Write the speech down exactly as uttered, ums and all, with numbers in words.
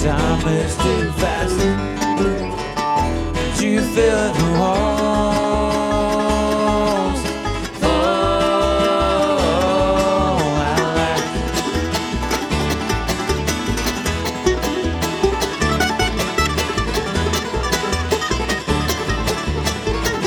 time is too fast. Did you feel the war?